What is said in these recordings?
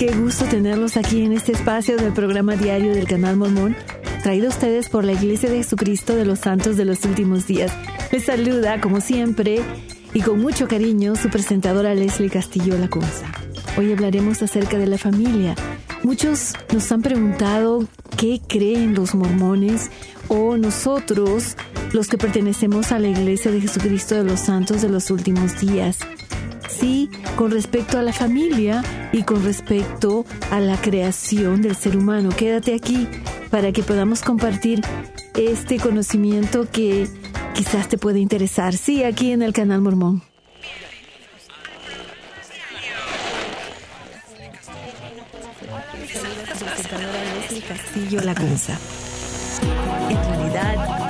Qué gusto tenerlos aquí en este espacio del programa diario del Canal Mormón, traído a ustedes por la Iglesia de Jesucristo de los Santos de los Últimos Días. Les saluda, como siempre, y con mucho cariño, su presentadora Leslie Castillo Lacunza. Hoy hablaremos acerca de la familia. Muchos nos han preguntado qué creen los mormones o nosotros, los que pertenecemos a la Iglesia de Jesucristo de los Santos de los Últimos Días. Sí, con respecto a la familia y con respecto a la creación del ser humano. Quédate aquí para que podamos compartir este conocimiento que quizás te puede interesar. Sí, aquí en el Canal Mormón. Castillo Lacunza. En realidad,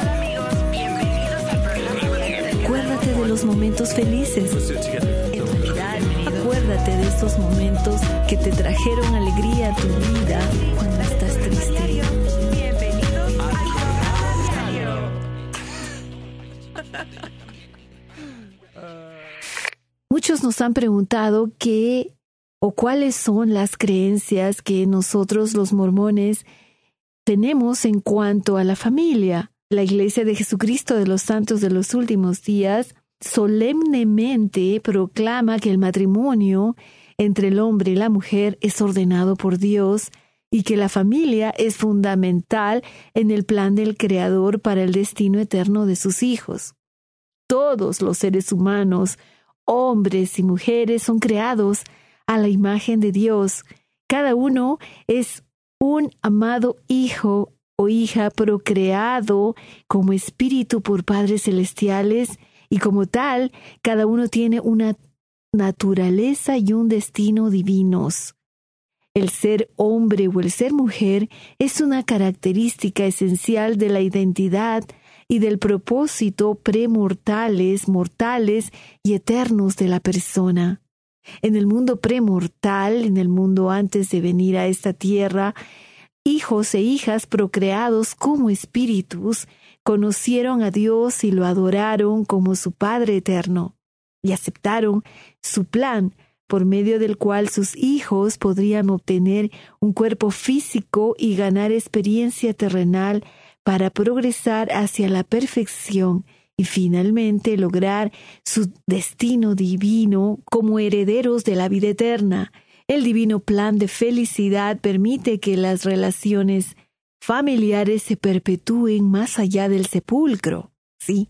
acuérdate de los momentos felices. En realidad, acuérdate de estos momentos que te trajeron alegría a tu vida cuando estás triste. Muchos nos han preguntado qué o cuáles son las creencias que nosotros los mormones tenemos en cuanto a la familia. La Iglesia de Jesucristo de los Santos de los Últimos Días solemnemente proclama que el matrimonio entre el hombre y la mujer es ordenado por Dios y que la familia es fundamental en el plan del Creador para el destino eterno de sus hijos. Todos los seres humanos, hombres y mujeres, son creados a la imagen de Dios. Cada uno es un amado hijo o hija procreado como espíritu por padres celestiales y como tal, cada uno tiene una naturaleza y un destino divinos. El ser hombre o el ser mujer es una característica esencial de la identidad y del propósito premortales, mortales y eternos de la persona. En el mundo premortal, en el mundo antes de venir a esta tierra, hijos e hijas procreados como espíritus conocieron a Dios y lo adoraron como su Padre eterno y aceptaron su plan por medio del cual sus hijos podrían obtener un cuerpo físico y ganar experiencia terrenal para progresar hacia la perfección y finalmente lograr su destino divino como herederos de la vida eterna. El divino plan de felicidad permite que las relaciones familiares se perpetúen más allá del sepulcro. Sí,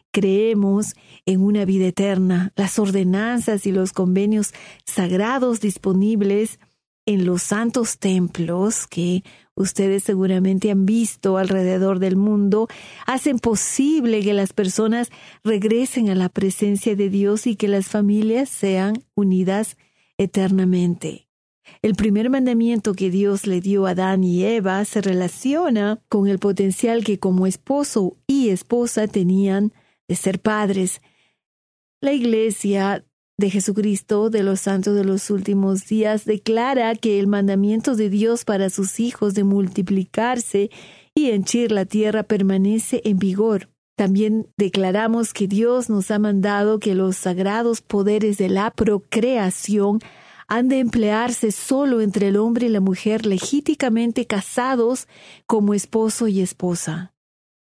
creemos en una vida eterna. Las ordenanzas y los convenios sagrados disponibles en los santos templos que ustedes seguramente han visto alrededor del mundo, hacen posible que las personas regresen a la presencia de Dios y que las familias sean unidas eternamente. El primer mandamiento que Dios le dio a Adán y Eva se relaciona con el potencial que como esposo y esposa tenían de ser padres. La Iglesia de Jesucristo de los Santos de los Últimos Días declara que el mandamiento de Dios para sus hijos de multiplicarse y henchir la tierra permanece en vigor. También declaramos que Dios nos ha mandado que los sagrados poderes de la procreación han de emplearse solo entre el hombre y la mujer legítimamente casados como esposo y esposa.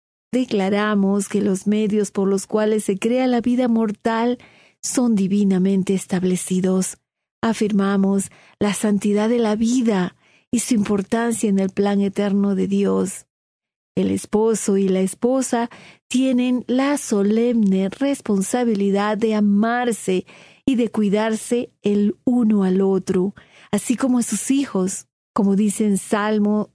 Declaramos que los medios por los cuales se crea la vida mortal son divinamente establecidos. Afirmamos la santidad de la vida y su importancia en el plan eterno de Dios. El esposo y la esposa tienen la solemne responsabilidad de amarse y de cuidarse el uno al otro, así como a sus hijos. Como dice en Salmo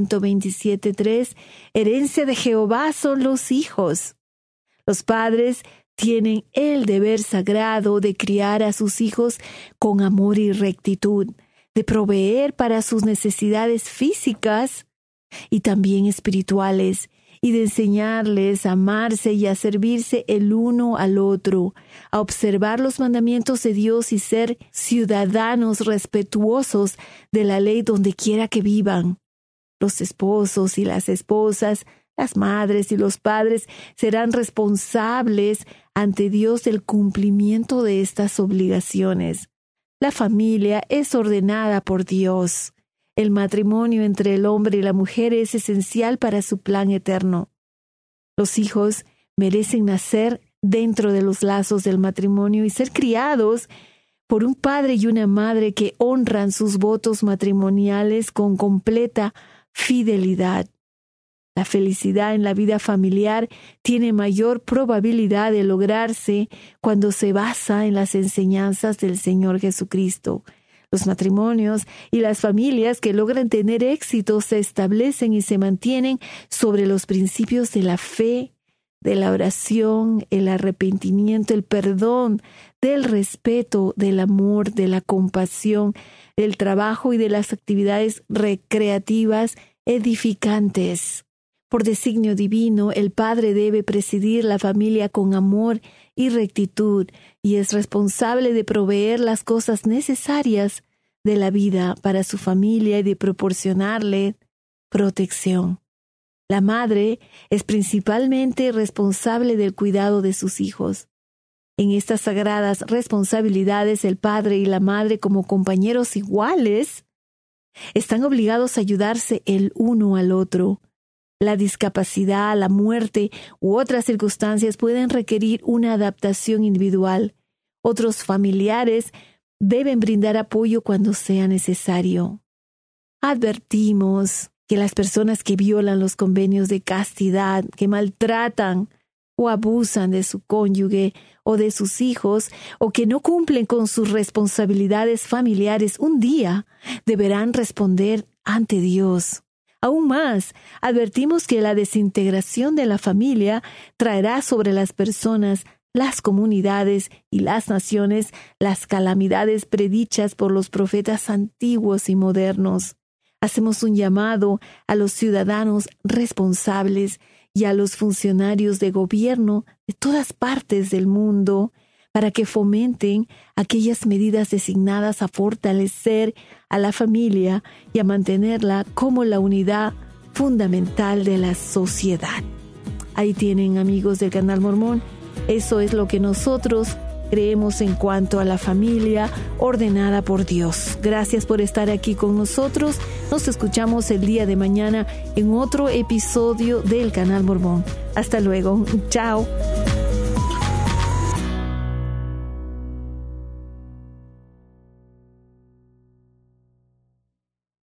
127:3, herencia de Jehová son los hijos. Los padres tienen el deber sagrado de criar a sus hijos con amor y rectitud, de proveer para sus necesidades físicas y también espirituales, y de enseñarles a amarse y a servirse el uno al otro, a observar los mandamientos de Dios y ser ciudadanos respetuosos de la ley donde quiera que vivan. Los esposos y las esposas, las madres y los padres serán responsables ante Dios del cumplimiento de estas obligaciones. La familia es ordenada por Dios. El matrimonio entre el hombre y la mujer es esencial para su plan eterno. Los hijos merecen nacer dentro de los lazos del matrimonio y ser criados por un padre y una madre que honran sus votos matrimoniales con completa fidelidad. La felicidad en la vida familiar tiene mayor probabilidad de lograrse cuando se basa en las enseñanzas del Señor Jesucristo. Los matrimonios y las familias que logran tener éxito se establecen y se mantienen sobre los principios de la fe, de la oración, el arrepentimiento, el perdón, del respeto, del amor, de la compasión, del trabajo y de las actividades recreativas edificantes. Por designio divino, el padre debe presidir la familia con amor y rectitud y es responsable de proveer las cosas necesarias de la vida para su familia y de proporcionarle protección. La madre es principalmente responsable del cuidado de sus hijos. En estas sagradas responsabilidades, el padre y la madre, como compañeros iguales, están obligados a ayudarse el uno al otro. La discapacidad, la muerte u otras circunstancias pueden requerir una adaptación individual. Otros familiares deben brindar apoyo cuando sea necesario. Advertimos que las personas que violan los convenios de castidad, que maltratan o abusan de su cónyuge o de sus hijos, o que no cumplen con sus responsabilidades familiares, un día deberán responder ante Dios. Aún más, advertimos que la desintegración de la familia traerá sobre las personas, las comunidades y las naciones las calamidades predichas por los profetas antiguos y modernos. Hacemos un llamado a los ciudadanos responsables y a los funcionarios de gobierno de todas partes del mundo para que fomenten aquellas medidas designadas a fortalecer a la familia y a mantenerla como la unidad fundamental de la sociedad. Ahí tienen, amigos del Canal Mormón, eso es lo que nosotros creemos en cuanto a la familia ordenada por Dios. Gracias por estar aquí con nosotros. Nos escuchamos el día de mañana en otro episodio del Canal Mormón. Hasta luego. Chao.